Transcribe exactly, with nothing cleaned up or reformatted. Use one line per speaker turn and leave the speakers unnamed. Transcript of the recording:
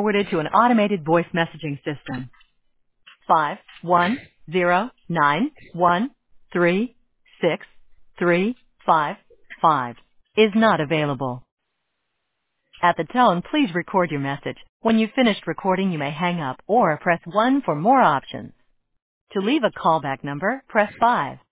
forwarded to an automated voice messaging system. Five one zero nine one three six three five five is not available. At the tone, please record your message. When you've finished recording, you may hang up or press one for more options. To leave a callback number, press five.